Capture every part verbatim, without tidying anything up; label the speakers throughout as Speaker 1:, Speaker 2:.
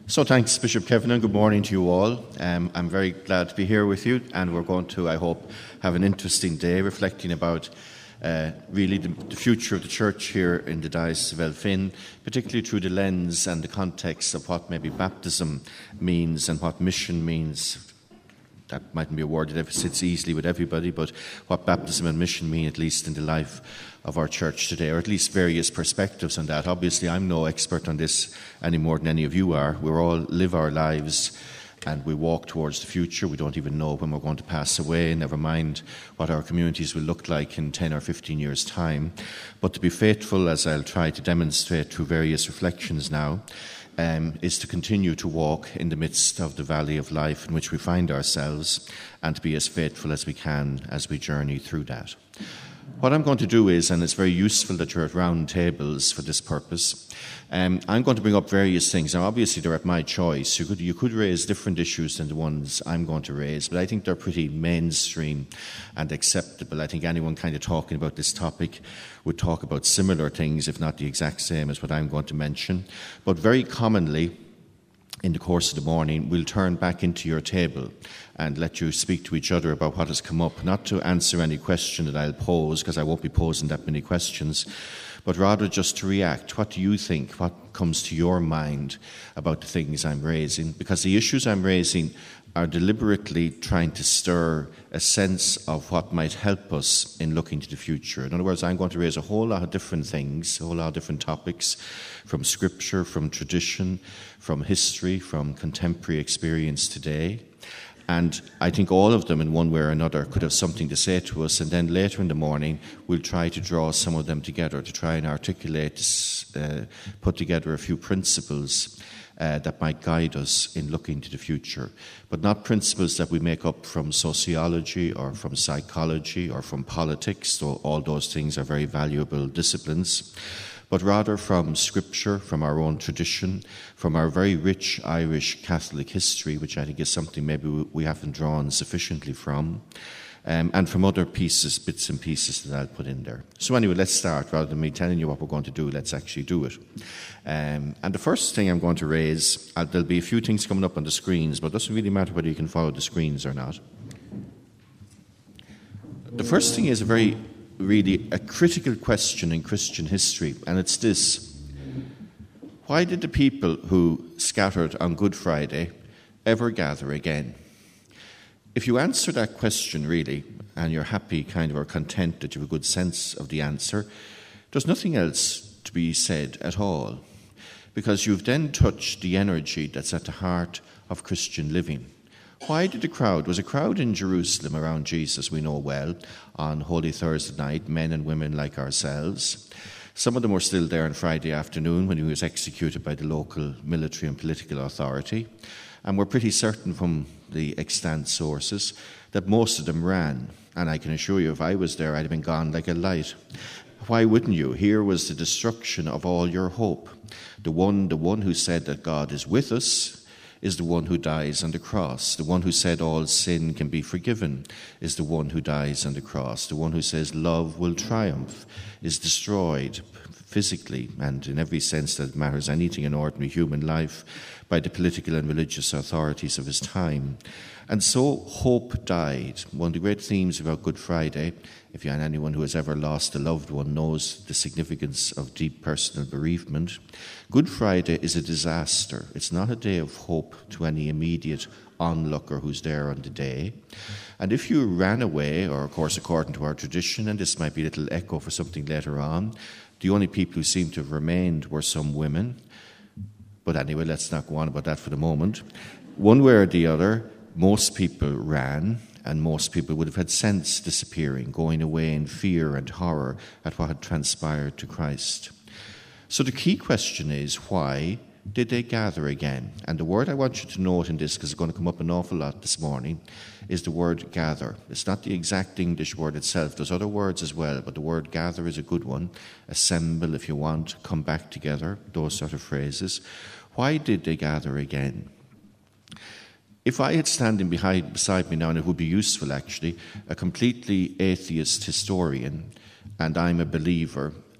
Speaker 1: So thanks, Bishop Kevin, and good morning to you all. Um, I'm very glad to be here with you, and we're going to, I hope, have an interesting day reflecting about uh, really the, the future of the church here in the Diocese of Elphin, particularly through the lens and the context of what maybe baptism means and what mission means. That mightn't be a word that ever sits easily with everybody, but what baptism and mission mean, at least in the life of our church today, or at least various perspectives on that. Obviously, I'm no expert on this any more than any of you are. We all live our lives and we walk towards the future. We don't even know when we're going to pass away, never mind what our communities will look like in ten or fifteen years' time. But to be faithful, as I'll try to demonstrate through various reflections now, Um, is to continue to walk in the midst of the valley of life in which we find ourselves and to be as faithful as we can as we journey through that. What I'm going to do is, and it's very useful that you're at round tables for this purpose, um, I'm going to bring up various things. Now, obviously, they're at my choice. You could, you could raise different issues than the ones I'm going to raise, but I think they're pretty mainstream and acceptable. I think anyone kind of talking about this topic would talk about similar things, if not the exact same as what I'm going to mention. But very commonly, in the course of the morning, we'll turn back into your table and let you speak to each other about what has come up, not to answer any question that I'll pose, because I won't be posing that many questions, but rather just to react. What do you think? What comes to your mind about the things I'm raising? Because the issues I'm raising are deliberately trying to stir a sense of what might help us in looking to the future. In other words, I'm going to raise a whole lot of different things, a whole lot of different topics, from scripture, from tradition, from history, from contemporary experience today. And I think all of them, in one way or another, could have something to say to us. And then later in the morning, we'll try to draw some of them together, to try and articulate, uh, put together a few principles Uh, that might guide us in looking to the future, but not principles that we make up from sociology or from psychology or from politics, though all those things are very valuable disciplines, but rather from scripture, from our own tradition, from our very rich Irish Catholic history, which I think is something maybe we haven't drawn sufficiently from, Um, and from other pieces, bits and pieces that I'll put in there. So anyway, let's start. Rather than me telling you what we're going to do, let's actually do it. Um, and the first thing I'm going to raise, uh, there'll be a few things coming up on the screens, but it doesn't really matter whether you can follow the screens or not. The first thing is a very, really, a critical question in Christian history, and it's this. Why did the people who scattered on Good Friday ever gather again? If you answer that question, really, and you're happy kind of or content that you have a good sense of the answer, there's nothing else to be said at all, because you've then touched the energy that's at the heart of Christian living. Why did the crowd, was a crowd in Jerusalem around Jesus, we know well, on Holy Thursday night, men and women like ourselves. Some of them were still there on Friday afternoon when he was executed by the local military and political authority. And we're pretty certain from the extant sources that most of them ran. And I can assure you, if I was there, I'd have been gone like a light. Why wouldn't you? Here was the destruction of all your hope. The one, the one who said that God is with us is the one who dies on the cross. The one who said all sin can be forgiven is the one who dies on the cross. The one who says love will triumph is destroyed physically and in every sense that matters anything in ordinary human life by the political and religious authorities of his time. And so hope died. One of the great themes about Good Friday, if you're anyone who has ever lost a loved one knows the significance of deep personal bereavement. Good Friday is a disaster. It's not a day of hope to any immediate onlooker who's there on the day. And if you ran away, or of course according to our tradition, and this might be a little echo for something later on, the only people who seem to have remained were some women. But anyway, let's not go on about that for the moment. One way or the other, most people ran, and most people would have had sense disappearing, going away in fear and horror at what had transpired to Christ. So the key question is, why did they gather again? And the word I want you to note in this, because it's going to come up an awful lot this morning, is the word gather. It's not the exact English word itself. There's other words as well, but the word gather is a good one. Assemble, if you want, come back together, those sort of phrases. Why did they gather again? If I had standing behind, beside me now, and it would be useful actually, a completely atheist historian, and I'm a believer,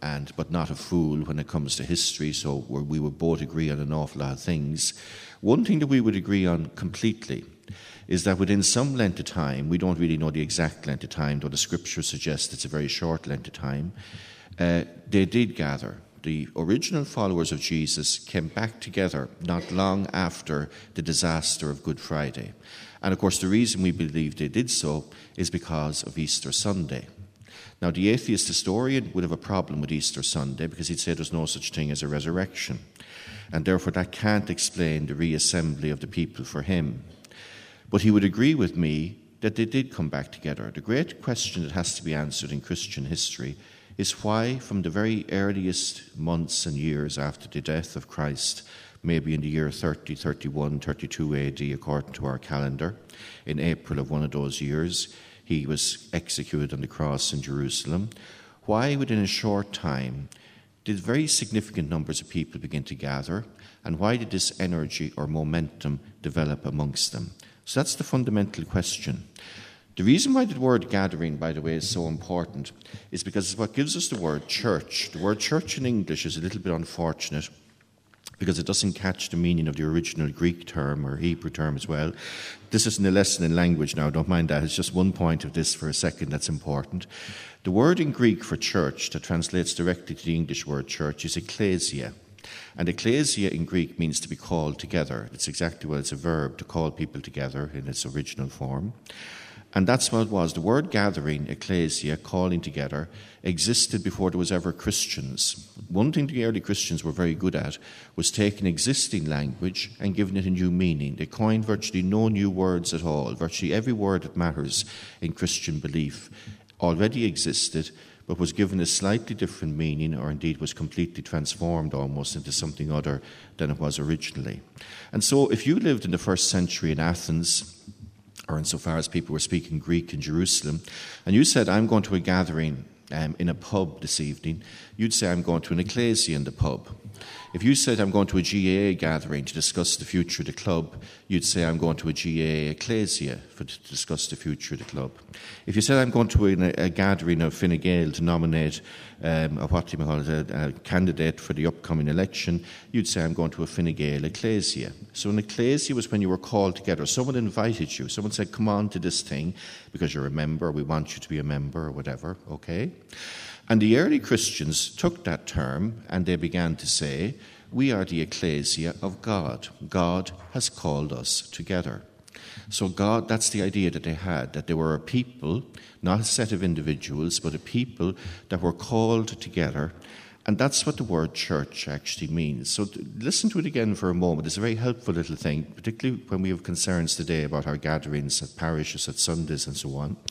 Speaker 1: and but not a fool when it comes to history, so we're, we would both agree on an awful lot of things. One thing that we would agree on completely is that within some length of time, we don't really know the exact length of time, though the scripture suggests it's a very short length of time, uh, they did gather. The original followers of Jesus came back together not long after the disaster of Good Friday. And of course, the reason we believe they did so is because of Easter Sunday. Now, the atheist historian would have a problem with Easter Sunday because he'd say there's no such thing as a resurrection. And therefore, that can't explain the reassembly of the people for him. But he would agree with me that they did come back together. The great question that has to be answered in Christian history is why, from the very earliest months and years after the death of Christ, maybe in the year thirty, thirty-one, thirty-two A D, according to our calendar, in April of one of those years, he was executed on the cross in Jerusalem. Why, within a short time, did very significant numbers of people begin to gather? And why did this energy or momentum develop amongst them? So that's the fundamental question. The reason why the word gathering, by the way, is so important is because it's what gives us the word church. The word church in English is a little bit unfortunate because it doesn't catch the meaning of the original Greek term or Hebrew term as well. This isn't a lesson in language now, don't mind that. It's just one point of this for a second that's important. The word in Greek for church that translates directly to the English word church is ecclesia. And ecclesia in Greek means to be called together. It's exactly what it's a verb, to call people together in its original form. And that's what it was. The word gathering, ecclesia, calling together, existed before there was ever Christians. One thing the early Christians were very good at was taking existing language and giving it a new meaning. They coined virtually no new words at all. Virtually every word that matters in Christian belief already existed, but was given a slightly different meaning, or indeed was completely transformed almost into something other than it was originally. And so if you lived in the first century in Athens, or insofar as people were speaking Greek in Jerusalem, and you said, I'm going to a gathering um, in a pub this evening, you'd say, I'm going to an ecclesia in the pub. If you said, I'm going to a G A A gathering to discuss the future of the club, you'd say, I'm going to a G A A ecclesia for, to discuss the future of the club. If you said, I'm going to a, a gathering of Fine Gael to nominate um, a, what do you call it, a, a candidate for the upcoming election, you'd say, I'm going to a Fine Gael ecclesia. So an ecclesia was when you were called together. Someone invited you. Someone said, come on to this thing because you're a member. We want you to be a member or whatever, okay? And the early Christians took that term and they began to say, we are the ecclesia of God. God has called us together. So God, that's the idea that they had, that they were a people, not a set of individuals, but a people that were called together. And that's what the word church actually means. So listen to it again for a moment. It's a very helpful little thing, particularly when we have concerns today about our gatherings at parishes, at Sundays and so on.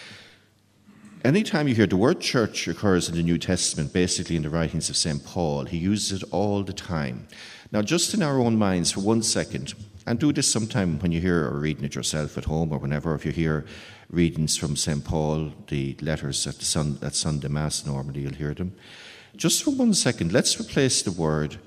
Speaker 1: Anytime you hear the word church occurs in the New Testament, basically in the writings of Saint Paul, he uses it all the time. Now, just in our own minds for one second, and do this sometime when you hear or reading it yourself at home or whenever, if you hear readings from Saint Paul, the letters at, the sun, at Sunday Mass, normally you'll hear them. Just for one second, let's replace the word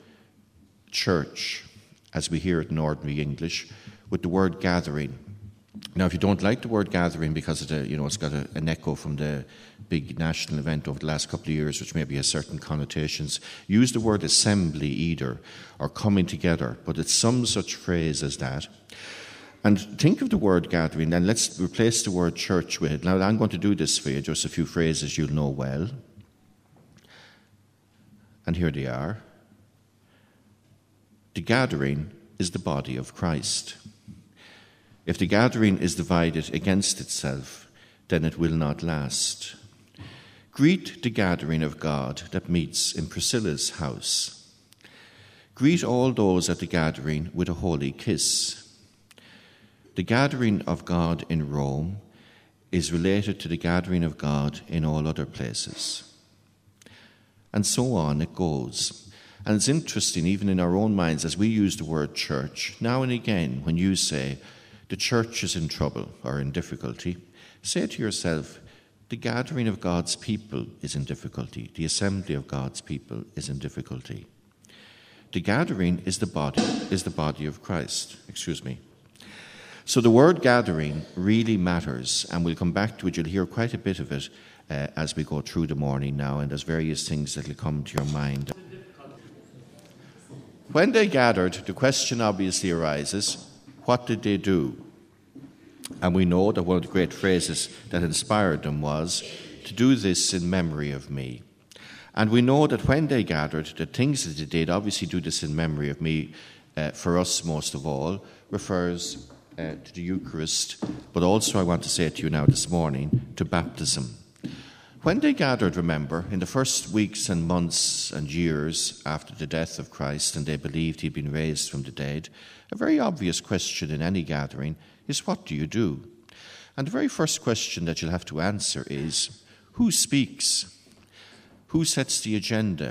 Speaker 1: church, as we hear it in ordinary English, with the word gathering. Now, if you don't like the word gathering because of the, you know, it's got a, an echo from the big national event over the last couple of years, which maybe has certain connotations, use the word assembly either, or coming together, but it's some such phrase as that. And think of the word gathering, and let's replace the word church with it. Now, I'm going to do this for you, just a few phrases you'll know well. And here they are. The gathering is the body of Christ. If the gathering is divided against itself, then it will not last. Greet the gathering of God that meets in Priscilla's house. Greet all those at the gathering with a holy kiss. The gathering of God in Rome is related to the gathering of God in all other places. And so on it goes. And it's interesting, even in our own minds, as we use the word church, now and again, when you say, the church is in trouble or in difficulty, say to yourself, the gathering of God's people is in difficulty. The assembly of God's people is in difficulty. The gathering is the body, is the body of Christ. Excuse me. So the word gathering really matters, and we'll come back to it. You'll hear quite a bit of it uh, as we go through the morning now, and there's various things that will come to your mind. When they gathered, the question obviously arises, what did they do? And we know that one of the great phrases that inspired them was, to do this in memory of me. And we know that when they gathered, the things that they did, obviously do this in memory of me, uh, for us most of all, refers uh, to the Eucharist, but also I want to say to you now this morning, to baptism. When they gathered, remember, in the first weeks and months and years after the death of Christ, and they believed he'd been raised from the dead, a very obvious question in any gathering is, what do you do? And the very first question that you'll have to answer is, who speaks? Who sets the agenda?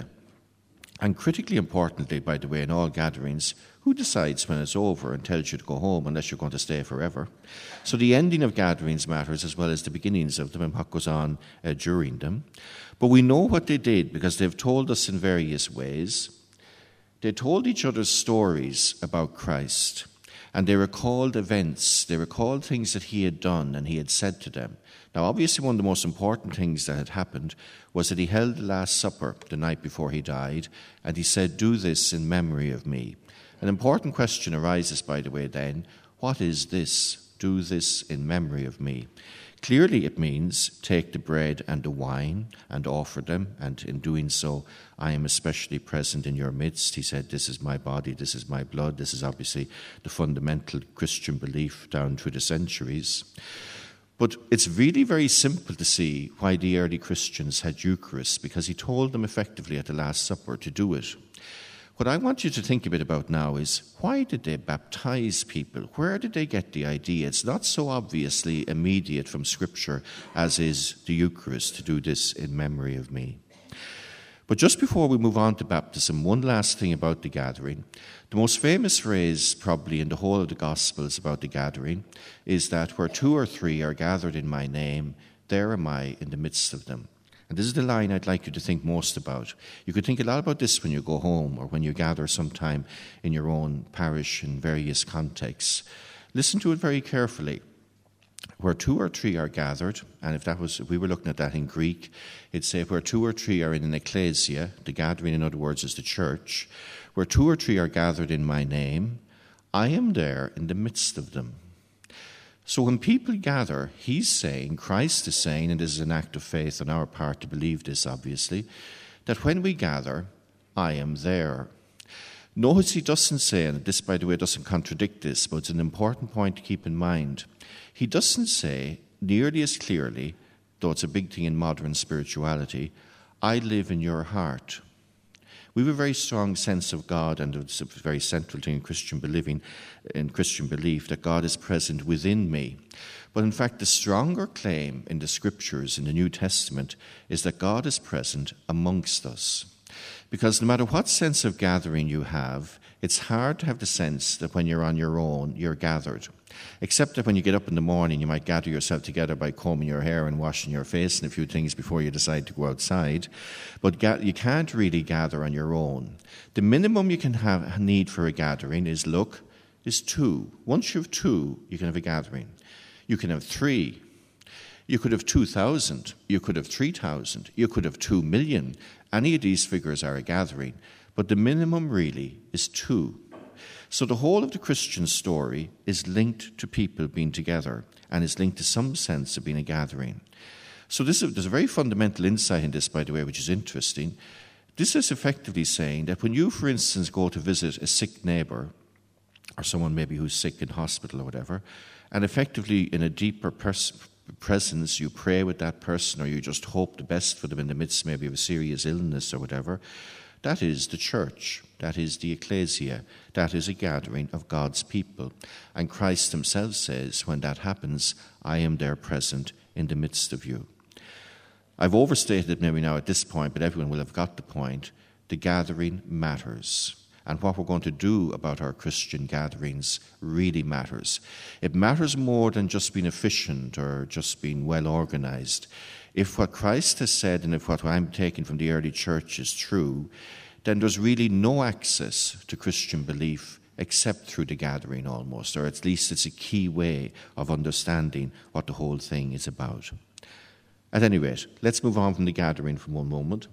Speaker 1: And critically importantly, by the way, in all gatherings, who decides when it's over and tells you to go home unless you're going to stay forever? So the ending of gatherings matters as well as the beginnings of them and what goes on uh, during them. But we know what they did because they've told us in various ways. They told each other stories about Christ, and they recalled events. They recalled things that he had done and he had said to them. Now, obviously, one of the most important things that had happened was that he held the Last Supper the night before he died, and he said, do this in memory of me. An important question arises, by the way, then, what is this? Do this in memory of me. Clearly, it means take the bread and the wine and offer them, and in doing so, I am especially present in your midst. He said, this is my body, this is my blood. This is obviously the fundamental Christian belief down through the centuries. But it's really very simple to see why the early Christians had Eucharist, because he told them effectively at the Last Supper to do it. What I want you to think a bit about now is, why did they baptize people? Where did they get the idea? It's not so obviously immediate from Scripture as is the Eucharist, to do this in memory of me. But just before we move on to baptism, one last thing about the gathering. The most famous phrase probably in the whole of the Gospels about the gathering is that where two or three are gathered in my name, there am I in the midst of them. And this is the line I'd like you to think most about. You could think a lot about this when you go home or when you gather sometime in your own parish in various contexts. Listen to it very carefully. Where two or three are gathered, and if that was, if we were looking at that in Greek, it'd say where two or three are in an ecclesia, the gathering, in other words, is the church. Where two or three are gathered in my name, I am there in the midst of them. So when people gather, he's saying, Christ is saying, and this is an act of faith on our part to believe this, obviously, that when we gather, I am there. Notice he doesn't say, and this, by the way, doesn't contradict this, but it's an important point to keep in mind. He doesn't say nearly as clearly, though it's a big thing in modern spirituality, I live in your heart. We have a very strong sense of God, and it's a very central thing in Christian believing, in Christian belief, that God is present within me. But in fact, the stronger claim in the Scriptures, in the New Testament, is that God is present amongst us. Because no matter what sense of gathering you have, it's hard to have the sense that when you're on your own, you're gathered. Except that when you get up in the morning, you might gather yourself together by combing your hair and washing your face and a few things before you decide to go outside. But ga- you can't really gather on your own. The minimum you can have need for a gathering is, look, is two. Once you have two, you can have a gathering. You can have three. You could have two thousand. You could have three thousand. You could have two million. Any of these figures are a gathering. But the minimum really is two. So the whole of the Christian story is linked to people being together and is linked to some sense of being a gathering. So this is, there's a very fundamental insight in this, by the way, which is interesting. This is effectively saying that when you, for instance, go to visit a sick neighbour or someone maybe who's sick in hospital or whatever, and effectively in a deeper pers- presence you pray with that person, or you just hope the best for them in the midst maybe of a serious illness or whatever, that is the church, that is the ecclesia, that is a gathering of God's people. And Christ himself says, when that happens, I am there present in the midst of you. I've overstated it maybe now at this point, but everyone will have got the point. The gathering matters. And what we're going to do about our Christian gatherings really matters. It matters more than just being efficient or just being well organized. If what Christ has said and if what I'm taking from the early church is true, then there's really no access to Christian belief except through the gathering almost, or at least it's a key way of understanding what the whole thing is about. At any rate, let's move on from the gathering for one moment.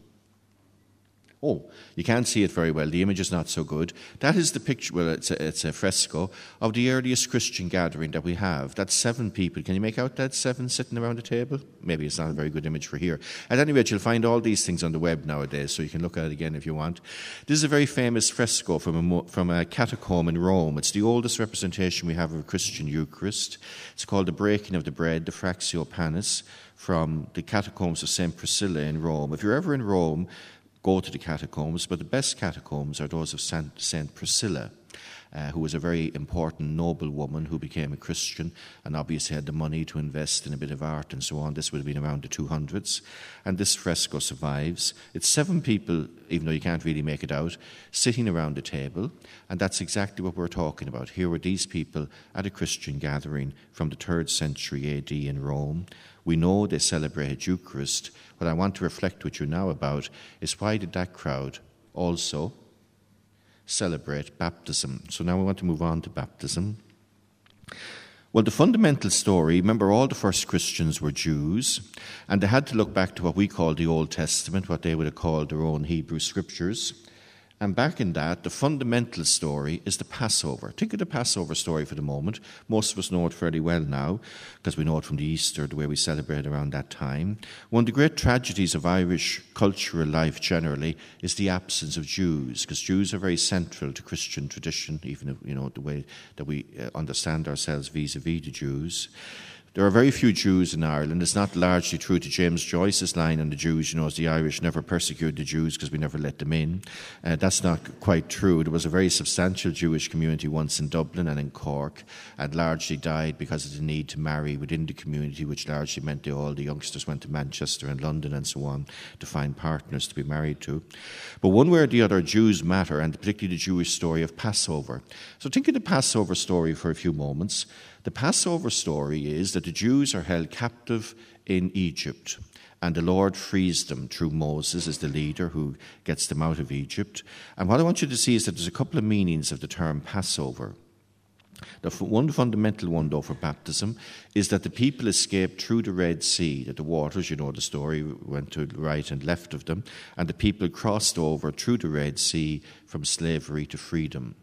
Speaker 1: Oh, you can't see it very well. The image is not so good. That is the picture, well, it's a, it's a fresco of the earliest Christian gathering that we have. That's seven people. Can you make out that seven sitting around a table? Maybe it's not a very good image for here. At any rate, you'll find all these things on the web nowadays, so you can look at it again if you want. This is a very famous fresco from a, from a catacomb in Rome. It's the oldest representation we have of a Christian Eucharist. It's called the Breaking of the Bread, the Fractio Panis, from the catacombs of Saint Priscilla in Rome. If you're ever in Rome, go to the catacombs, but the best catacombs are those of Saint Priscilla, uh, who was a very important noble woman who became a Christian and obviously had the money to invest in a bit of art and so on. This would have been around the two hundreds. And this fresco survives. It's seven people, even though you can't really make it out, sitting around a table. And that's exactly what we're talking about. Here were these people at a Christian gathering from the third century A D in Rome. We know they celebrated Eucharist. What I want to reflect with you now about is why did that crowd also celebrate baptism? So now we want to move on to baptism. Well, the fundamental story, remember all the first Christians were Jews, and they had to look back to what we call the Old Testament, what they would have called their own Hebrew scriptures. And back in that, the fundamental story is the Passover. Think of the Passover story for the moment. Most of us know it fairly well now, because we know it from the Easter, the way we celebrate around that time. One of the great tragedies of Irish cultural life generally is the absence of Jews, because Jews are very central to Christian tradition, even if, you know, the way that we understand ourselves vis-a-vis the Jews. There are very few Jews in Ireland. It's not largely true to James Joyce's line on the Jews, you know, as the Irish never persecuted the Jews because we never let them in. Uh, that's not quite true. There was a very substantial Jewish community once in Dublin and in Cork, and largely died because of the need to marry within the community, which largely meant that all the youngsters went to Manchester and London and so on to find partners to be married to. But one way or the other, Jews matter, and particularly the Jewish story of Passover. So think of the Passover story for a few moments. The Passover story is that the Jews are held captive in Egypt, and the Lord frees them through Moses as the leader who gets them out of Egypt. And what I want you to see is that there's a couple of meanings of the term Passover. The one fundamental one, though, for baptism is that the people escaped through the Red Sea, that the waters, you know the story, went to the right and left of them, and the people crossed over through the Red Sea from slavery to freedom.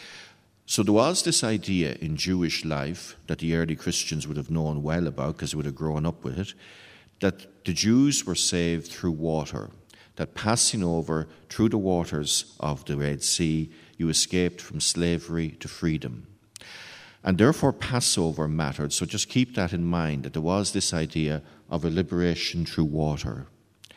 Speaker 1: So there was this idea in Jewish life that the early Christians would have known well about because they would have grown up with it, that the Jews were saved through water, that passing over through the waters of the Red Sea, you escaped from slavery to freedom. And therefore Passover mattered, so just keep that in mind, that there was this idea of a liberation through water.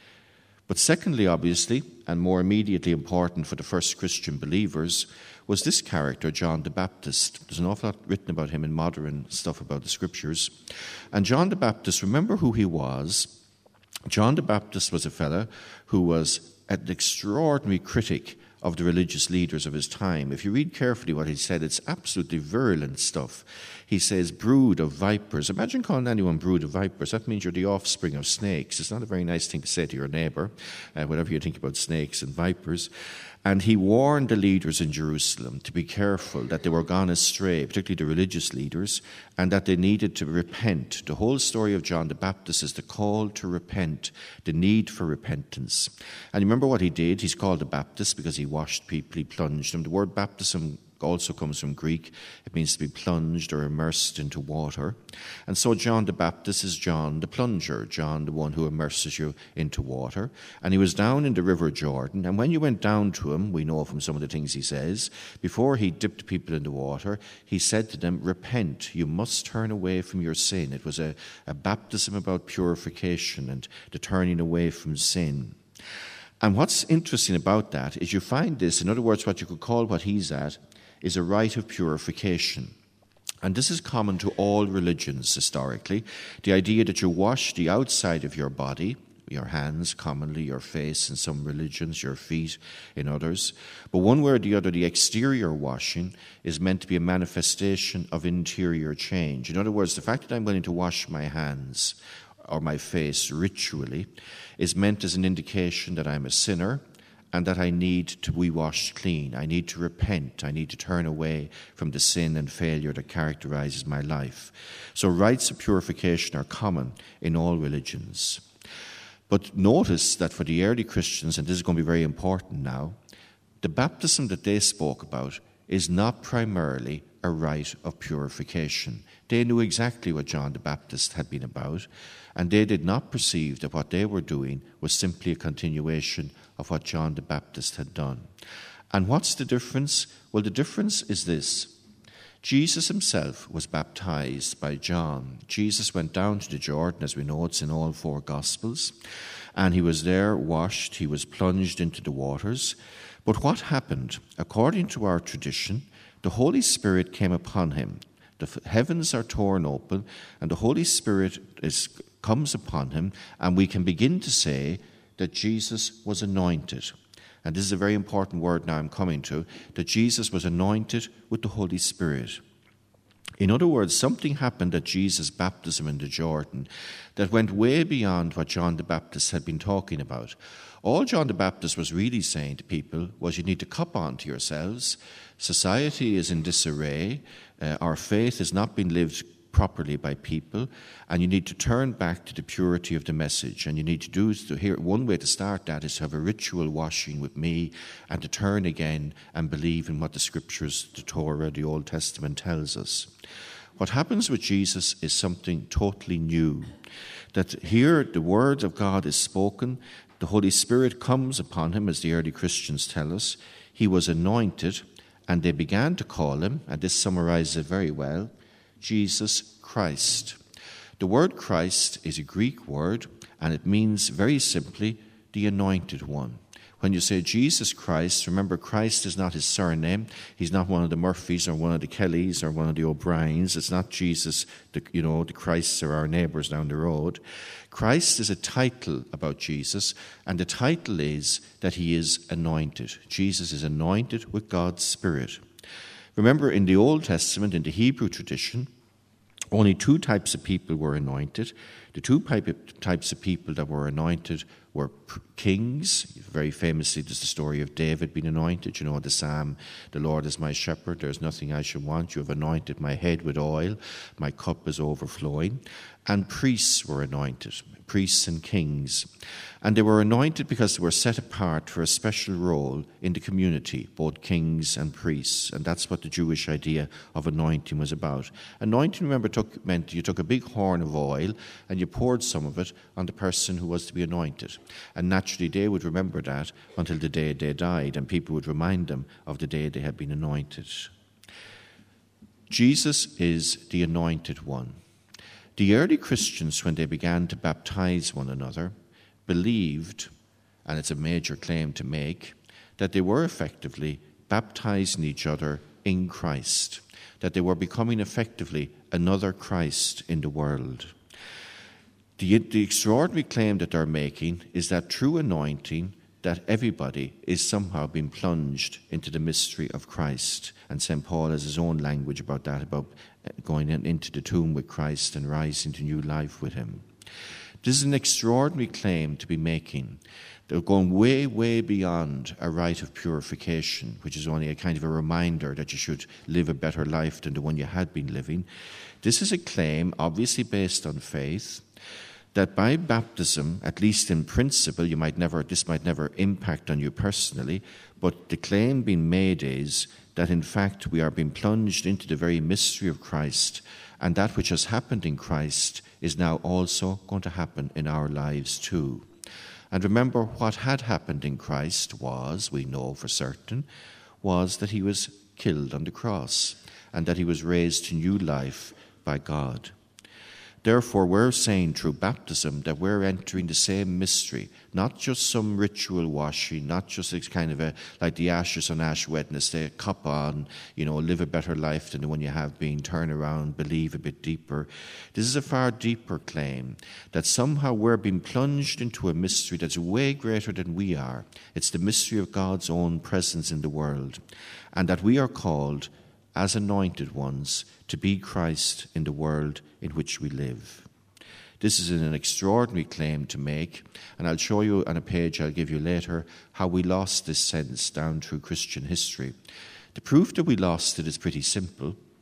Speaker 1: But secondly, obviously, and more immediately important for the first Christian believers, was this character, John the Baptist. There's an awful lot written about him in modern stuff about the scriptures. And John the Baptist, remember who he was. John the Baptist was a fella who was an extraordinary critic of the religious leaders of his time. If you read carefully what he said, it's absolutely virulent stuff. He says, brood of vipers. Imagine calling anyone brood of vipers. That means you're the offspring of snakes. It's not a very nice thing to say to your neighbour, uh, whatever you think about snakes and vipers. And he warned the leaders in Jerusalem to be careful, that they were gone astray, particularly the religious leaders, and that they needed to repent. The whole story of John the Baptist is the call to repent, the need for repentance. And remember what he did? He's called a Baptist because he washed people, he plunged them. The word baptism also comes from Greek. It means to be plunged or immersed into water. And so John the Baptist is John the plunger, John the one who immerses you into water. And he was down in the River Jordan, and when you went down to him, we know from some of the things he says, before he dipped people in the water, he said to them, repent, you must turn away from your sin. It was a, a baptism about purification and the turning away from sin. And what's interesting about that is you find this, in other words, what you could call what he's at, is a rite of purification. And this is common to all religions historically. The idea that you wash the outside of your body, your hands commonly, your face in some religions, your feet in others. But one way or the other, the exterior washing is meant to be a manifestation of interior change. In other words, the fact that I'm willing to wash my hands or my face ritually is meant as an indication that I'm a sinner, and that I need to be washed clean. I need to repent. I need to turn away from the sin and failure that characterizes my life. So rites of purification are common in all religions. But notice that for the early Christians, and this is going to be very important now, the baptism that they spoke about is not primarily a rite of purification. They knew exactly what John the Baptist had been about, and they did not perceive that what they were doing was simply a continuation of what John the Baptist had done. And what's the difference? Well, the difference is this. Jesus himself was baptized by John. Jesus went down to the Jordan, as we know, it's in all four Gospels, and he was there washed, he was plunged into the waters. But what happened? According to our tradition, the Holy Spirit came upon him. The heavens are torn open, and the Holy Spirit is, comes upon him, and we can begin to say that Jesus was anointed. And this is a very important word now I'm coming to, that Jesus was anointed with the Holy Spirit. In other words, something happened at Jesus' baptism in the Jordan that went way beyond what John the Baptist had been talking about. All John the Baptist was really saying to people was, you need to cop on to yourselves. Society is in disarray. Uh, our faith has not been lived properly by people, and you need to turn back to the purity of the message. And you need to do is to hear one way to start that is to have a ritual washing with me and to turn again and believe in what the scriptures, the Torah, the Old Testament tells us. What happens with Jesus is something totally new. That here the word of God is spoken, the Holy Spirit comes upon him, as the early Christians tell us. He was anointed, and they began to call him, and this summarizes it very well, Jesus Christ. The word Christ is a Greek word, and it means very simply the anointed one. When you say Jesus Christ, remember Christ is not his surname. He's not one of the Murphys or one of the Kellys or one of the O'Briens. It's not Jesus, the, you know, the Christs are our neighbours down the road. Christ is a title about Jesus, and the title is that he is anointed. Jesus is anointed with God's Spirit. Remember, in the Old Testament, in the Hebrew tradition, only two types of people were anointed. The two types of people that were anointed were kings. Very famously, there's the story of David being anointed. You know, the psalm, the Lord is my shepherd, there's nothing I should want. You have anointed my head with oil, my cup is overflowing. And priests were anointed, priests and kings. And they were anointed because they were set apart for a special role in the community, both kings and priests. And that's what the Jewish idea of anointing was about. Anointing, remember, took, meant you took a big horn of oil and you poured some of it on the person who was to be anointed. And naturally, they would remember that until the day they died, and people would remind them of the day they had been anointed. Jesus is the anointed one. The early Christians, when they began to baptize one another, believed, and it's a major claim to make, that they were effectively baptizing each other in Christ, that they were becoming effectively another Christ in the world. The, the extraordinary claim that they're making is that through anointing, that everybody is somehow being plunged into the mystery of Christ. And Saint Paul has his own language about that, about going into the tomb with Christ and rising to new life with him. This is an extraordinary claim to be making. They're going way, way beyond a rite of purification, which is only a kind of a reminder that you should live a better life than the one you had been living. This is a claim, obviously based on faith, that by baptism, at least in principle, you might never, this might never impact on you personally, but the claim being made is that in fact we are being plunged into the very mystery of Christ, and that which has happened in Christ is now also going to happen in our lives too. And remember, what had happened in Christ was, we know for certain, was that he was killed on the cross and that he was raised to new life by God. Therefore, we're saying through baptism that we're entering the same mystery, not just some ritual washing, not just it's kind of a, like the ashes on Ash Wednesday, cup on, you know, live a better life than the one you have been, turn around, believe a bit deeper. This is a far deeper claim, that somehow we're being plunged into a mystery that's way greater than we are. It's the mystery of God's own presence in the world, and that we are called, as anointed ones, to be Christ in the world in which we live. This is an extraordinary claim to make, and I'll show you on a page I'll give you later how we lost this sense down through Christian history. The proof that we lost it is pretty simple.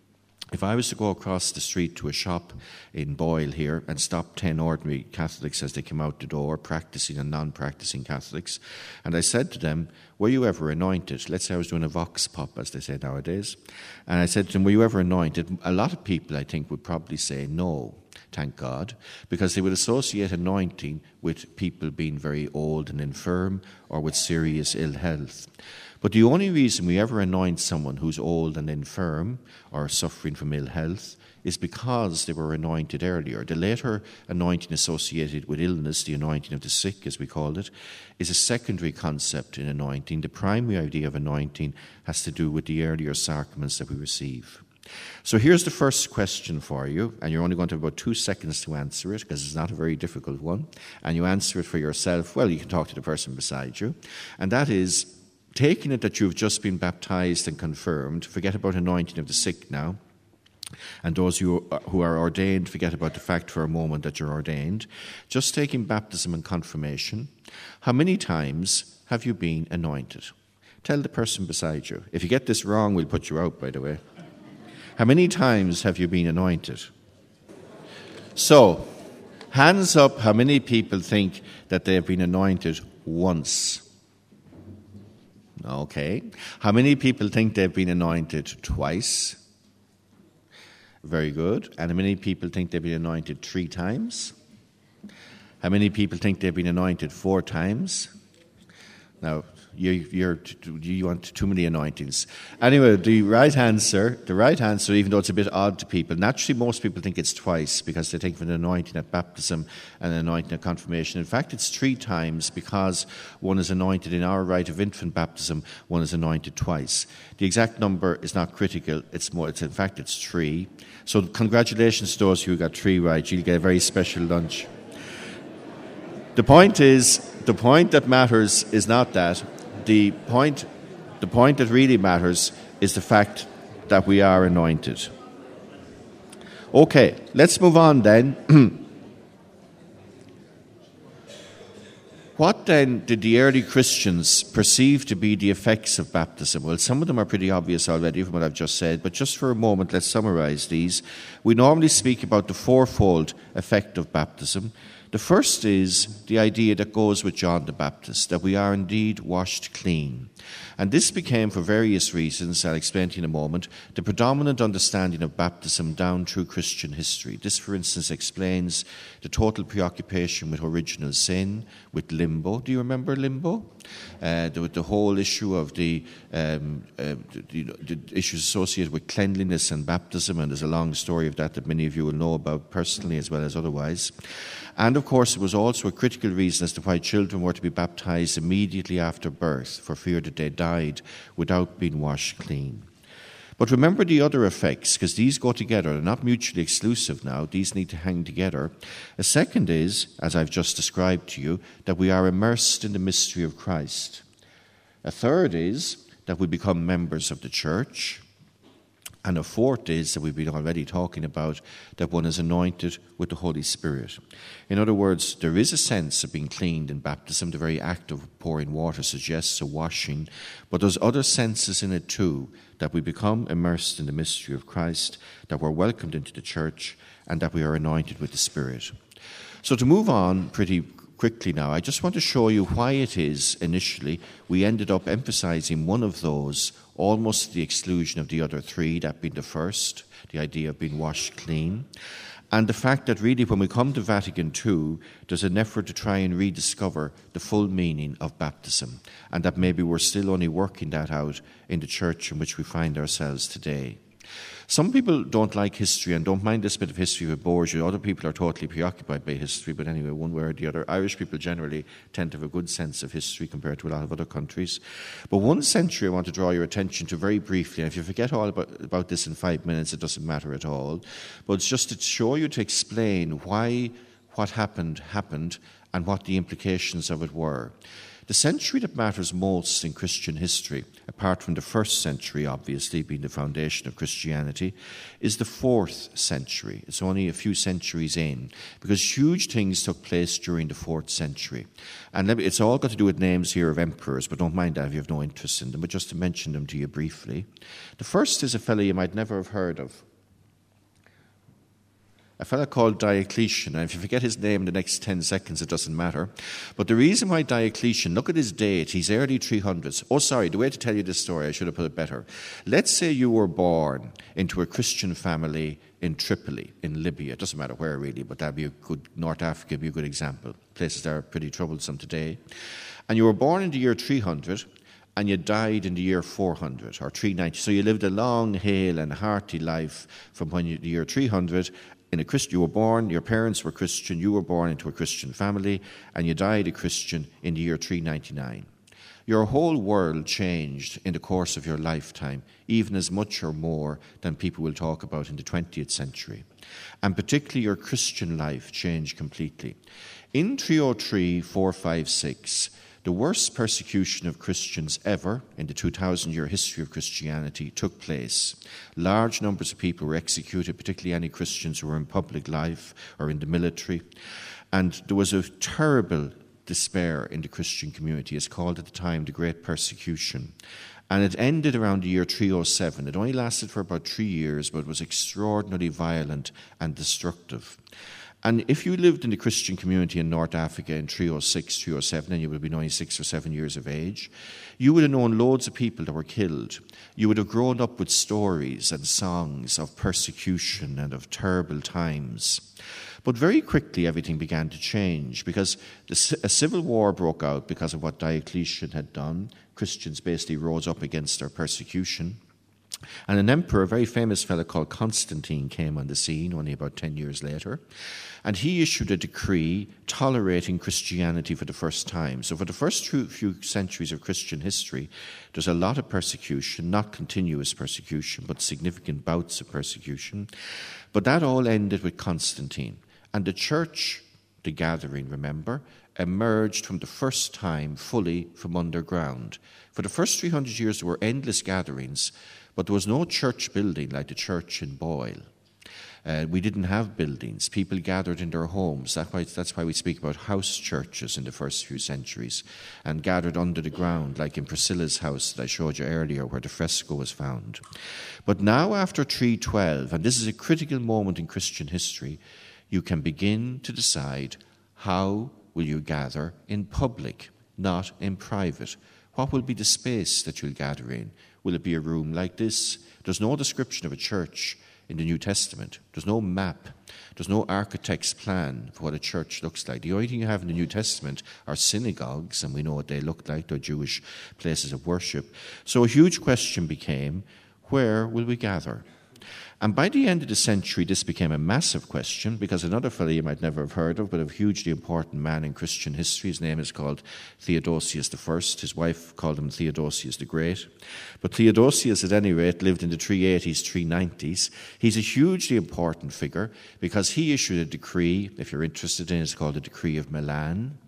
Speaker 1: If I was to go across the street to a shop in Boyle here and stop ten ordinary Catholics as they came out the door, practicing and non-practicing Catholics, and I said to them, were you ever anointed? Let's say I was doing a vox pop, as they say nowadays. And I said to them, were you ever anointed? A lot of people, I think, would probably say no, thank God, because they would associate anointing with people being very old and infirm or with serious ill health. But the only reason we ever anoint someone who's old and infirm or suffering from ill health is because they were anointed earlier. The later anointing associated with illness, the anointing of the sick, as we called it, is a secondary concept in anointing. The primary idea of anointing has to do with the earlier sacraments that we receive. So here's the first question for you, and you're only going to have about two seconds to answer it, because it's not a very difficult one, and you answer it for yourself. Well, you can talk to the person beside you, and that is, taking it that you've just been baptized and confirmed, forget about anointing of the sick now, and those who who are ordained, forget about the fact for a moment that you're ordained. Just taking baptism and confirmation, how many times have you been anointed? Tell the person beside you. If you get this wrong, we'll put you out, by the way. How many times have you been anointed? So, hands up, how many people think that they have been anointed once? Okay. How many people think they've been anointed twice? Very good. And how many people think they've been anointed three times? How many people think they've been anointed four times? Now, you, you're, you want too many anointings. Anyway, the right answer, the right answer, even though it's a bit odd to people, naturally most people think it's twice because they think of an anointing at baptism and an anointing at confirmation. In fact, it's three times because one is anointed in our rite of infant baptism, one is anointed twice. The exact number is not critical. It's more. It's in fact, it's three. So congratulations to those who got three right. You'll get a very special lunch. The point is, the point that matters is not that. The point, the point that really matters is the fact that we are anointed. Okay, let's move on then. What then did the early Christians perceive to be the effects of baptism? Well, some of them are pretty obvious already from what I've just said, but just for a moment, let's summarize these. We normally speak about the fourfold effect of baptism. The first is the idea that goes with John the Baptist, that we are indeed washed clean. And this became, for various reasons, I'll explain to you in a moment, the predominant understanding of baptism down through Christian history. This, for instance, explains the total preoccupation with original sin, with limbo. Do you remember limbo? Uh, the, the whole issue of the, um, uh, the, the issues associated with cleanliness and baptism, and there's a long story of that that many of you will know about personally as well as otherwise. And, of course, it was also a critical reason as to why children were to be baptized immediately after birth, for fear that they died without being washed clean. But remember the other effects, because these go together. They're not mutually exclusive now. These need to hang together. A second is, as I've just described to you, that we are immersed in the mystery of Christ. A third is that we become members of the church. And a fourth is that we've been already talking about, that one is anointed with the Holy Spirit. In other words, there is a sense of being cleaned in baptism. The very act of pouring water suggests a washing. But there's other senses in it too, that we become immersed in the mystery of Christ, that we're welcomed into the church, and that we are anointed with the Spirit. So to move on pretty quickly now, I just want to show you why it is initially we ended up emphasizing one of those almost to the exclusion of the other three, that being the first, the idea of being washed clean, and the fact that really when we come to Vatican Two, there's an effort to try and rediscover the full meaning of baptism, and that maybe we're still only working that out in the church in which we find ourselves today. Some people don't like history and don't mind this bit of history if it bores you. Other people are totally preoccupied by history, but anyway, one way or the other. Irish people generally tend to have a good sense of history compared to a lot of other countries. But one century I want to draw your attention to very briefly, and if you forget all about, about this in five minutes, it doesn't matter at all. But it's just to show you, to explain why what happened happened and what the implications of it were. The century that matters most in Christian history, apart from the first century, obviously, being the foundation of Christianity, is the fourth century. It's only a few centuries in, because huge things took place during the fourth century. And it's all got to do with names here of emperors, but don't mind that if you have no interest in them, but just to mention them to you briefly. The first is a fellow you might never have heard of. a fellow called Diocletian, and if you forget his name in the next ten seconds, it doesn't matter. But the reason why Diocletian, look at his date, he's early three hundreds. Oh, sorry, the way to tell you this story, I should have put it better. Let's say you were born into a Christian family in Tripoli, in Libya. It doesn't matter where really, but that'd be a good, North Africa would be a good example. Places that are pretty troublesome today. And you were born in the year three hundred, and you died in the year four hundred, or three ninety. So you lived a long, hale and hearty life from when you, the year three hundred. In a Christ, you were born, your parents were Christian, you were born into a Christian family, and you died a Christian in the year three ninety-nine. Your whole world changed in the course of your lifetime, even as much or more than people will talk about in the twentieth century. And particularly your Christian life changed completely. In three oh three, four fifty-six, the worst persecution of Christians ever in the two thousand year history of Christianity took place. Large numbers of people were executed, particularly any Christians who were in public life or in the military. And there was a terrible despair in the Christian community. It's called at the time the Great Persecution. And it ended around the year three oh seven. It only lasted for about three years, but was extraordinarily violent and destructive. And if you lived in the Christian community in North Africa in three oh six, three oh seven, and you would have been only six or seven years of age, you would have known loads of people that were killed. You would have grown up with stories and songs of persecution and of terrible times. But very quickly everything began to change because the, a civil war broke out because of what Diocletian had done. Christians basically rose up against their persecution. And an emperor, a very famous fellow called Constantine, came on the scene only about ten years later. And he issued a decree tolerating Christianity for the first time. So for the first few centuries of Christian history, there's a lot of persecution, not continuous persecution, but significant bouts of persecution. But that all ended with Constantine. And the church, the gathering, remember, emerged from the first time fully from underground. For the first three hundred years, there were endless gatherings, but there was no church building like the church in Boyle. Uh, we didn't have buildings. People gathered in their homes. That's why, that's why we speak about house churches in the first few centuries, and gathered under the ground, like in Priscilla's house that I showed you earlier, where the fresco was found. But now, after three twelve, and this is a critical moment in Christian history, you can begin to decide how will you gather in public, not in private. What will be the space that you'll gather in? Will it be a room like this? There's no description of a church in the New Testament. There's no map. There's no architect's plan for what a church looks like. The only thing you have in the New Testament are synagogues, and we know what they look like. They're Jewish places of worship. So a huge question became, where will we gather? And by the end of the century, this became a massive question because another fellow you might never have heard of, but a hugely important man in Christian history, his name is called Theodosius the First. His wife called him Theodosius the Great. But Theodosius, at any rate, lived in the three eighties, three nineties. He's a hugely important figure because he issued a decree, if you're interested in it, it's called the Decree of Milan.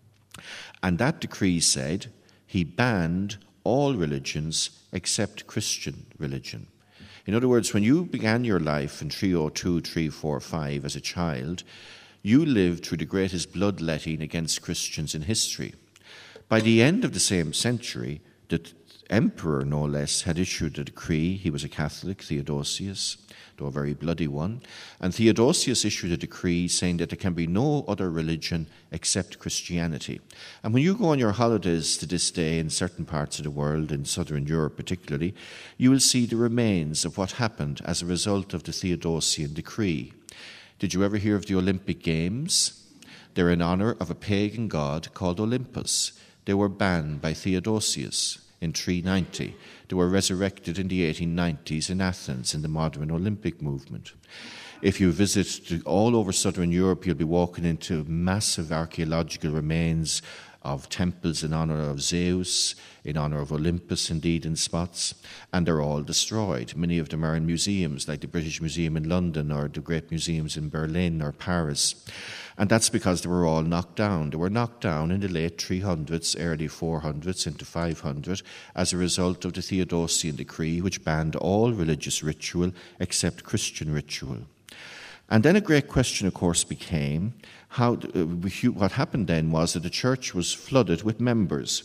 Speaker 1: And that decree said he banned all religions except Christian religion. In other words, when you began your life in three oh two, three forty-five as a child, you lived through the greatest bloodletting against Christians in history. By the end of the same century, the emperor, no less, had issued a decree. He was a Catholic, Theodosius, though a very bloody one. And Theodosius issued a decree saying that there can be no other religion except Christianity. And when you go on your holidays to this day in certain parts of the world, in southern Europe particularly, you will see the remains of what happened as a result of the Theodosian decree. Did you ever hear of the Olympic Games? They're in honor of a pagan god called Olympus. They were banned by Theodosius in three ninety. They were resurrected in the eighteen nineties in Athens in the modern Olympic movement. If you visit all over southern Europe, you'll be walking into massive archaeological remains of temples in honor of Zeus, in honor of Olympus, indeed, in spots, and they're all destroyed. Many of them are in museums, like the British Museum in London or the great museums in Berlin or Paris. And that's because they were all knocked down. They were knocked down in the late three hundreds, early four hundreds, into five hundred, as a result of the Theodosian decree, which banned all religious ritual except Christian ritual. And then a great question, of course, became, how, uh, what happened then was that the church was flooded with members.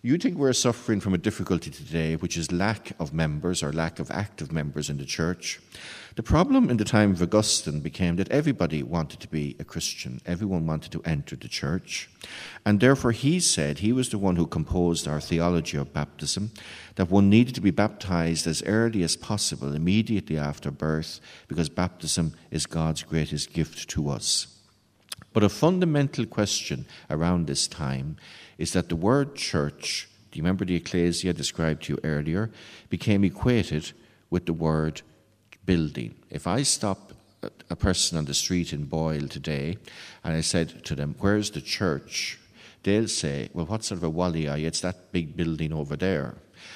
Speaker 1: You think we're suffering from a difficulty today, which is lack of members or lack of active members in the church. The problem in the time of Augustine became that everybody wanted to be a Christian. Everyone wanted to enter the church. And therefore he said, he was the one who composed our theology of baptism, that one needed to be baptized as early as possible, immediately after birth, because baptism is God's greatest gift to us. But a fundamental question around this time is that the word church, do you remember the ecclesia described to you earlier, became equated with the word building. If I stop a person on the street in Boyle today and I said to them, where's the church? They'll say, well, what sort of a wally are you? It's that big building over there.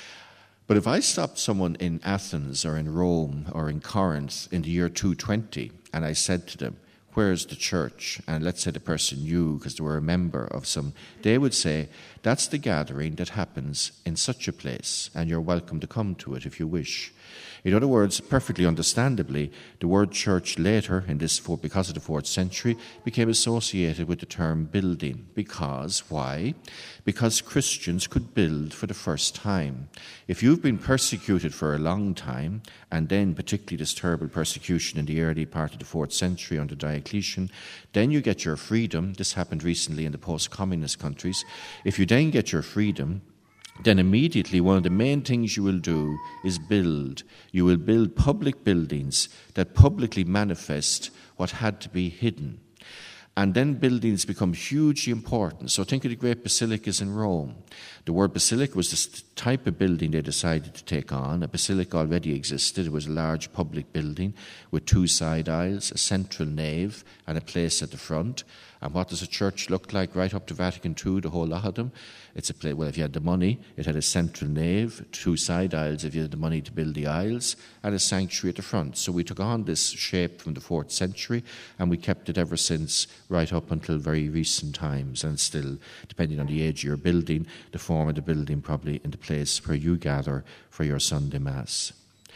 Speaker 1: But if I stopped someone in Athens or in Rome or in Corinth in the year two twenty and I said to them, where's the church? And let's say the person knew because they were a member of some, they would say, that's the gathering that happens in such a place, and you're welcome to come to it if you wish. In other words, perfectly understandably, the word church later, in this because of the fourth century, became associated with the term building. Because, why? Because Christians could build for the first time. If you've been persecuted for a long time, and then particularly this terrible persecution in the early part of the fourth century under Diocletian, then you get your freedom. This happened recently in the post-communist countries. If you then get your freedom, then immediately one of the main things you will do is build. You will build public buildings that publicly manifest what had to be hidden. And then buildings become hugely important. So think of the great basilicas in Rome. The word basilica was the type of building they decided to take on. A basilica already existed. It was a large public building with two side aisles, a central nave, and a place at the front. And what does a church look like right up to Vatican Two, the whole lot of them? It's a place, well, if you had the money, it had a central nave, two side aisles if you had the money to build the aisles, and a sanctuary at the front. So we took on this shape from the fourth century, and we kept it ever since, right up until very recent times. And still, depending on the age of your building, the form of the building probably in the place where you gather for your Sunday Mass.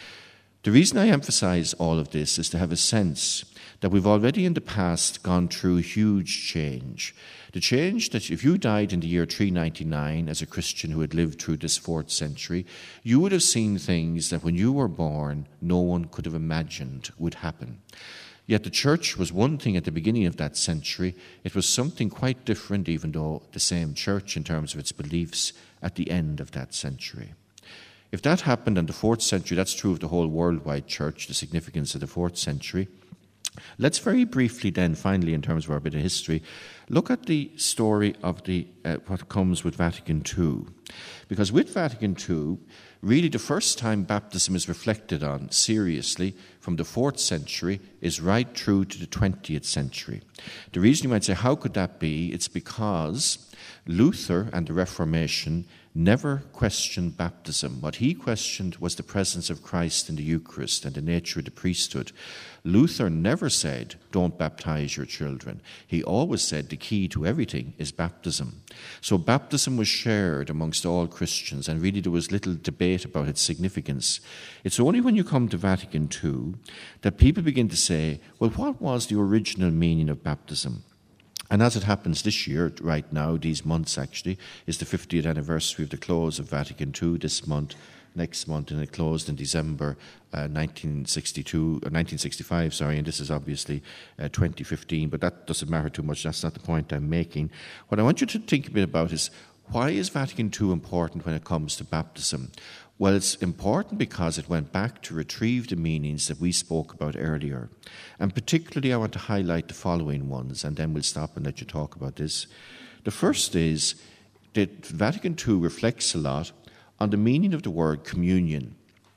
Speaker 1: The reason I emphasize all of this is to have a sense that we've already in the past gone through huge change. The change that if you died in the year three ninety-nine as a Christian who had lived through this fourth century, you would have seen things that when you were born, no one could have imagined would happen. Yet the church was one thing at the beginning of that century. It was something quite different, even though the same church in terms of its beliefs at the end of that century. If that happened in the fourth century, that's true of the whole worldwide church, the significance of the fourth century. Let's very briefly then, finally, in terms of our bit of history, look at the story of the uh, what comes with Vatican Two. Because with Vatican Two, really the first time baptism is reflected on seriously from the fourth century is right through to the twentieth century. The reason you might say, how could that be? It's because Luther and the Reformation never questioned baptism. What he questioned was the presence of Christ in the Eucharist and the nature of the priesthood. Luther never said, don't baptize your children. He always said the key to everything is baptism. So baptism was shared amongst all Christians, and really there was little debate about its significance. It's only when you come to Vatican Two that people begin to say, well, what was the original meaning of baptism? And as it happens this year, right now, these months actually, is the fiftieth anniversary of the close of Vatican Two this month, next month, and it closed in December uh, nineteen sixty-two, or nineteen sixty-five, sorry, and this is obviously uh, twenty fifteen, but that doesn't matter too much. That's not the point I'm making. What I want you to think a bit about is, why is Vatican Two important when it comes to baptism? Well, it's important because it went back to retrieve the meanings that we spoke about earlier. And particularly I want to highlight the following ones, and then we'll stop and let you talk about this. The first is that Vatican Two reflects a lot on the meaning of the word communion.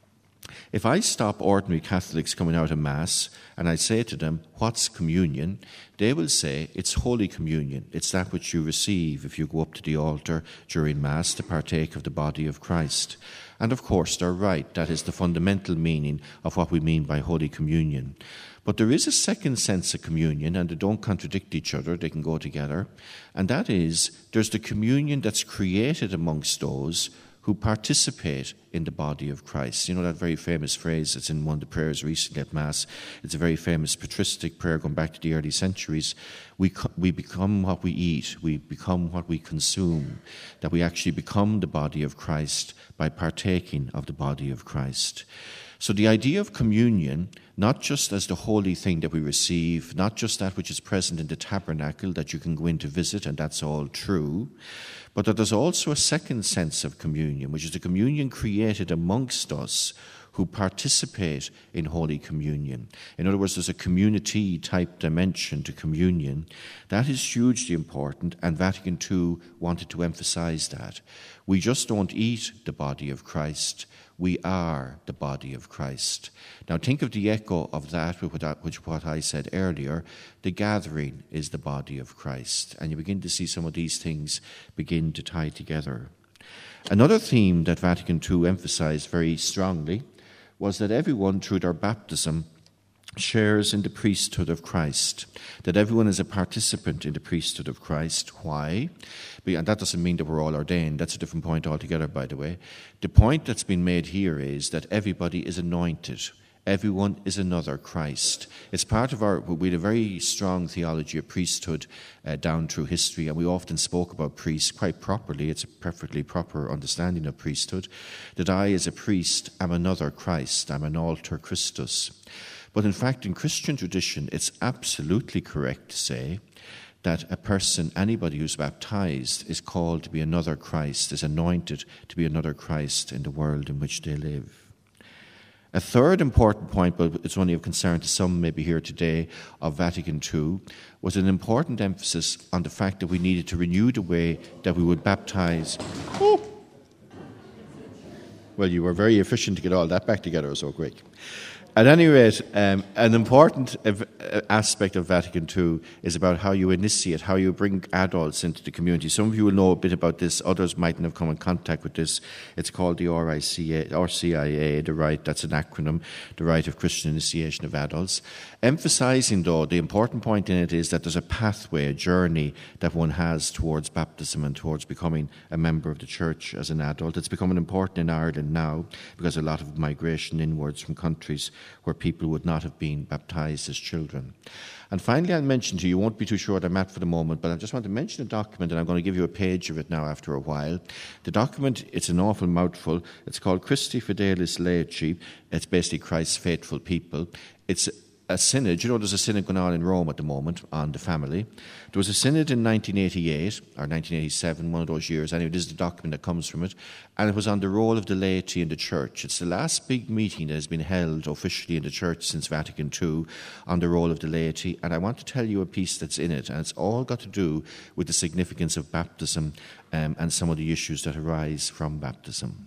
Speaker 1: If I stop ordinary Catholics coming out of Mass and I say to them, what's communion? They will say, it's Holy Communion. It's that which you receive if you go up to the altar during Mass to partake of the body of Christ. And of course, they're right. That is the fundamental meaning of what we mean by Holy Communion. But there is a second sense of communion, and they don't contradict each other. They can go together. And that is, there's the communion that's created amongst those who participate in the body of Christ. You know that very famous phrase that's in one of the prayers recently at Mass. It's a very famous patristic prayer going back to the early centuries. We, co- we become what we eat. We become what we consume. That we actually become the body of Christ by partaking of the body of Christ. So the idea of communion, not just as the holy thing that we receive, not just that which is present in the tabernacle that you can go in to visit, and that's all true, but that there's also a second sense of communion, which is the communion created amongst us who participate in Holy Communion. In other words, there's a community-type dimension to communion. That is hugely important, and Vatican Two wanted to emphasize that. We just don't eat the body of Christ. We are the body of Christ. Now think of the echo of that, which what I said earlier. The gathering is the body of Christ. And you begin to see some of these things begin to tie together. Another theme that Vatican Two emphasized very strongly was that everyone, through their baptism, shares in the priesthood of Christ, that everyone is a participant in the priesthood of Christ. Why? And that doesn't mean that we're all ordained. That's a different point altogether, by the way. The point that's been made here is that everybody is anointed. Everyone is another Christ. It's part of our, we had a very strong theology of priesthood uh, down through history, and we often spoke about priests quite properly. It's a perfectly proper understanding of priesthood, that I, as a priest, am another Christ. I'm an alter Christus. But in fact, in Christian tradition, it's absolutely correct to say that a person, anybody who's baptized, is called to be another Christ, is anointed to be another Christ in the world in which they live. A third important point, but it's only of concern to some maybe here today, of Vatican Two, was an important emphasis on the fact that we needed to renew the way that we would baptize. Oh. Well, you were very efficient to get all that back together so quick. At any rate, um, an important aspect of Vatican Two is about how you initiate, how you bring adults into the community. Some of you will know a bit about this, others mightn't have come in contact with this. It's called the R I C A, R C I A, the Rite, that's an acronym, the Rite of Christian Initiation of Adults. Emphasizing, though, the important point in it is that there's a pathway, a journey that one has towards baptism and towards becoming a member of the church as an adult. It's becoming important in Ireland now because a lot of migration inwards from countries where people would not have been baptized as children. And finally, I'll mention to you, you won't be too short I'm at for the moment, but I just want to mention a document, and I'm going to give you a page of it now after a while. The document, it's an awful mouthful. It's called Christi Fidelis Laici. It's basically Christ's faithful people. It's a synod. You know, there's a synod going on in Rome at the moment on the family. There was a synod in nineteen eighty-eight or nineteen eighty-seven, one of those years. Anyway, this is the document that comes from it. And it was on the role of the laity in the church. It's the last big meeting that has been held officially in the church since Vatican Two on the role of the laity. And I want to tell you a piece that's in it. And it's all got to do with the significance of baptism um, and some of the issues that arise from baptism.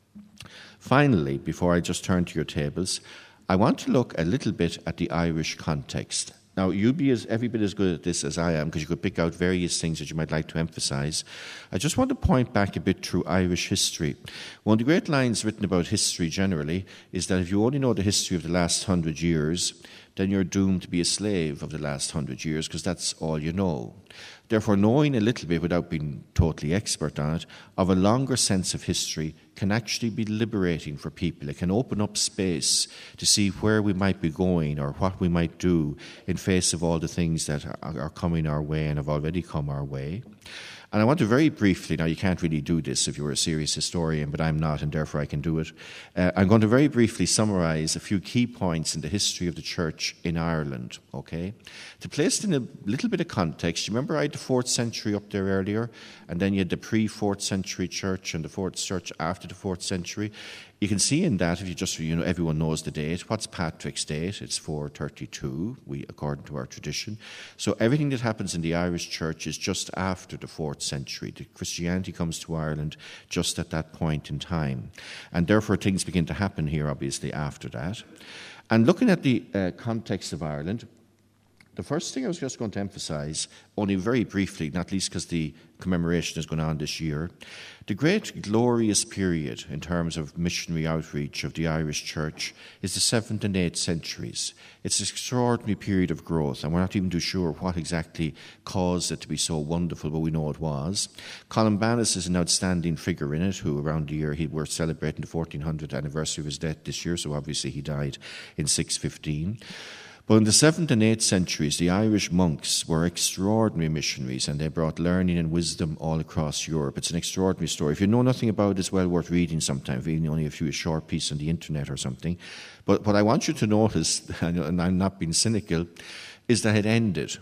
Speaker 1: Finally, before I just turn to your tables, I want to look a little bit at the Irish context. Now, you'll be as, every bit as good at this as I am, because you could pick out various things that you might like to emphasize. I just want to point back a bit through Irish history. One of the great lines written about history generally is that if you only know the history of the last hundred years, then you're doomed to be a slave of the last hundred years, because that's all you know. Therefore, knowing a little bit, without being totally expert on it, of a longer sense of history can actually be liberating for people. It can open up space to see where we might be going or what we might do in face of all the things that are, are coming our way and have already come our way. And I want to very briefly, now you can't really do this if you're a serious historian, but I'm not, and therefore I can do it. Uh, I'm going to very briefly summarize a few key points in the history of the church in Ireland, okay? To place it in a little bit of context, you remember I had the fourth century up there earlier, and then you had the pre-fourth century church and the fourth church after the fourth century. You can see in that, if you just, you know, everyone knows the date. What's Patrick's date? It's four thirty-two, we, according to our tradition. So everything that happens in the Irish church is just after the fourth century. The Christianity comes to Ireland just at that point in time. And therefore things begin to happen here, obviously, after that. And looking at the uh, context of Ireland, The first thing I was just going to emphasise, only very briefly, not least because the commemoration is going on this year, the great glorious period in terms of missionary outreach of the Irish Church is the seventh and eighth centuries. It's an extraordinary period of growth, and we're not even too sure what exactly caused it to be so wonderful, but we know it was. Columbanus is an outstanding figure in it, who around the year he were celebrating the fourteen hundredth anniversary of his death this year, so obviously he died in six fifteen. But in the seventh and eighth centuries, the Irish monks were extraordinary missionaries, and they brought learning and wisdom all across Europe. It's an extraordinary story. If you know nothing about it, it's well worth reading sometime, reading only a few short pieces on the internet or something. But what I want you to notice, and I'm not being cynical, is that it ended.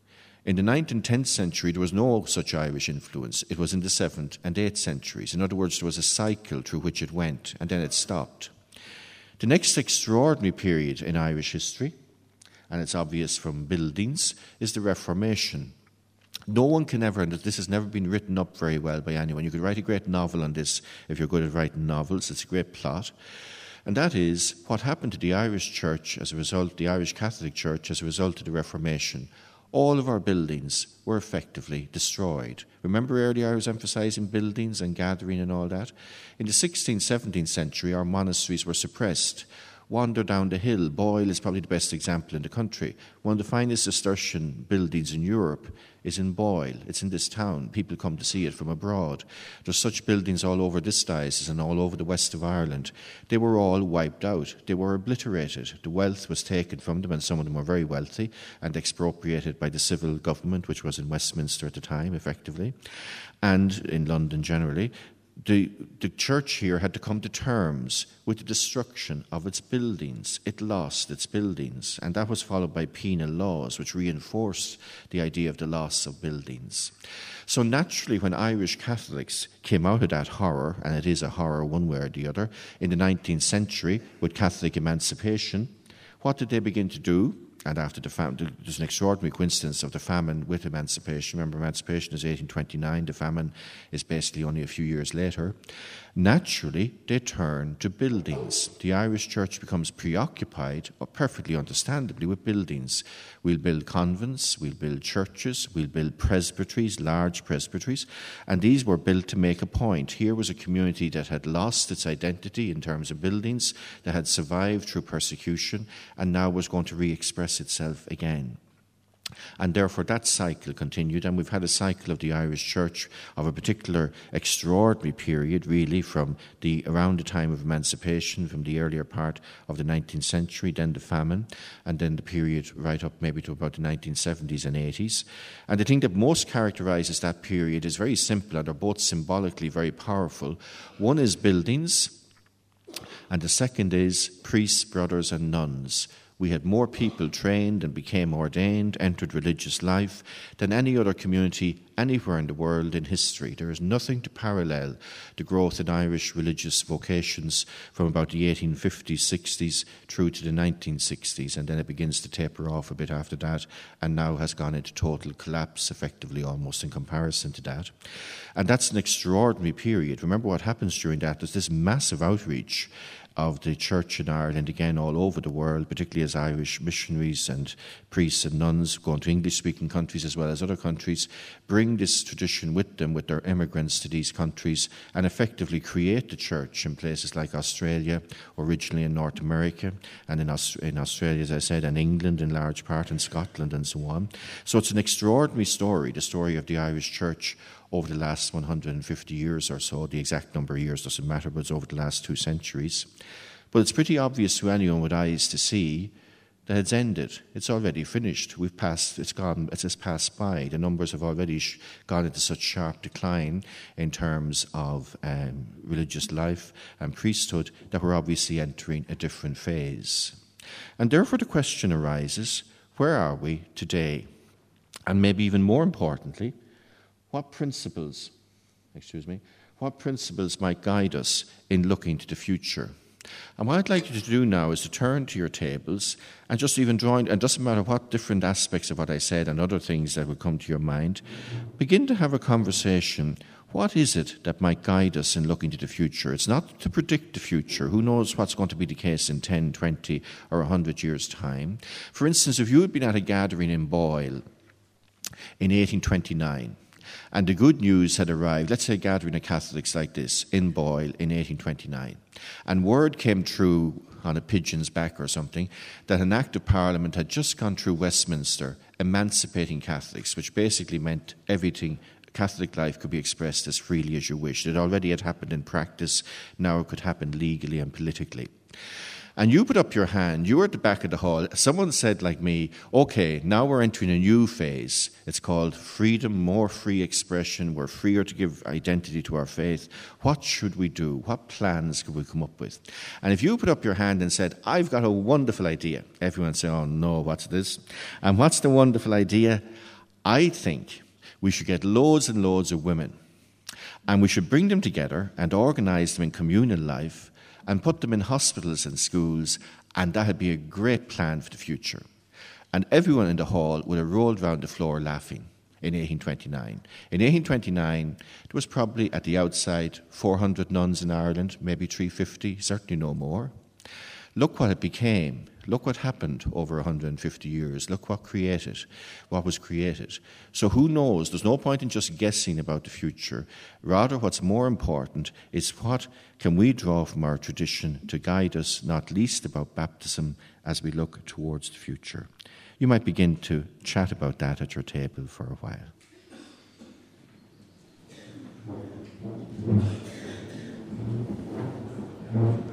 Speaker 1: In the ninth and tenth century, there was no such Irish influence. It was in the seventh and eighth centuries. In other words, there was a cycle through which it went, and then it stopped. The next extraordinary period in Irish history, and it's obvious from buildings, is the Reformation. No one can ever, and this has never been written up very well by anyone. You could write a great novel on this if you're good at writing novels. It's a great plot. And that is what happened to the Irish Church as a result, the Irish Catholic Church as a result of the Reformation. All of our buildings were effectively destroyed. Remember earlier I was emphasising buildings and gathering and all that? In the sixteenth, seventeenth century, our monasteries were suppressed. Wander down the hill. Boyle is probably the best example in the country. One of the finest Cistercian buildings in Europe is in Boyle. It's in this town. People come to see it from abroad. There's such buildings all over this diocese and all over the west of Ireland. They were all wiped out. They were obliterated. The wealth was taken from them, and some of them were very wealthy, and expropriated by the civil government, which was in Westminster at the time, effectively, and in London generally. The, the church here had to come to terms with the destruction of its buildings. It lost its buildings, and that was followed by penal laws, which reinforced the idea of the loss of buildings. So naturally, when Irish Catholics came out of that horror, and it is a horror one way or the other, in the nineteenth century with Catholic emancipation, what did they begin to do? And after the famine, there's an extraordinary coincidence of the famine with emancipation. Remember, emancipation is eighteen twenty-nine. The famine is basically only a few years later. Naturally, they turn to buildings. The Irish Church becomes preoccupied, or perfectly understandably, with buildings. We'll build convents, we'll build churches, we'll build presbyteries, large presbyteries, and these were built to make a point. Here was a community that had lost its identity in terms of buildings, that had survived through persecution, and now was going to re-express itself again. And therefore that cycle continued, and we've had a cycle of the Irish Church of a particular extraordinary period, really, from the around the time of emancipation, from the earlier part of the nineteenth century, then the famine, and then the period right up maybe to about the nineteen seventies and eighties. And the thing that most characterises that period is very simple, and they're both symbolically very powerful. One is buildings, and the second is priests, brothers and nuns. We had more people trained and became ordained, entered religious life than any other community anywhere in the world in history. There is nothing to parallel the growth in Irish religious vocations from about the eighteen fifties, sixties through to the nineteen sixties, and then it begins to taper off a bit after that, and now has gone into total collapse, effectively almost in comparison to that. And that's an extraordinary period. Remember what happens during that. There's this massive outreach of the church in Ireland, again all over the world, particularly as Irish missionaries and priests and nuns going to English-speaking countries as well as other countries, bring this tradition with them, with their immigrants to these countries, and effectively create the church in places like Australia, originally in North America, and in, Aust- in Australia, as I said, and England in large part, and Scotland and so on. So it's an extraordinary story, the story of the Irish church over the last one hundred fifty years or so. The exact number of years doesn't matter, but it's over the last two centuries. But it's pretty obvious to anyone with eyes to see that it's ended. It's already finished. We've passed, it's gone, it's just passed by. The numbers have already sh- gone into such sharp decline in terms of um, religious life and priesthood that we're obviously entering a different phase. And therefore the question arises, where are we today? And maybe even more importantly, what principles, excuse me, what principles might guide us in looking to the future? And what I'd like you to do now is to turn to your tables and just even draw, and it doesn't matter what different aspects of what I said and other things that will come to your mind, begin to have a conversation. What is it that might guide us in looking to the future? It's not to predict the future. Who knows what's going to be the case in ten, twenty or one hundred years' time? For instance, if you had been at a gathering in Boyle in eighteen twenty-nine, and the good news had arrived, let's say a gathering of Catholics like this in Boyle in eighteen twenty-nine, and word came through on a pigeon's back or something that an Act of Parliament had just gone through Westminster emancipating Catholics, which basically meant everything, Catholic life could be expressed as freely as you wished. It already had happened in practice, now it could happen legally and politically. And you put up your hand, you were at the back of the hall, someone said like me, okay, now we're entering a new phase. It's called freedom, more free expression, we're freer to give identity to our faith. What should we do? What plans could we come up with? And if you put up your hand and said, I've got a wonderful idea, everyone would say, oh no, what's this? And what's the wonderful idea? I think we should get loads and loads of women, and we should bring them together and organise them in communal life and put them in hospitals and schools, and that would be a great plan for the future. And everyone in the hall would have rolled round the floor laughing in eighteen twenty-nine. In eighteen twenty-nine, there was probably at the outside four hundred nuns in Ireland, maybe three hundred fifty, certainly no more. Look what it became. Look what happened over one hundred fifty years. Look what created, what was created. So who knows? There's no point in just guessing about the future. Rather, what's more important is what can we draw from our tradition to guide us, not least about baptism, as we look towards the future. You might begin to chat about that at your table for a while.
Speaker 2: Thank you.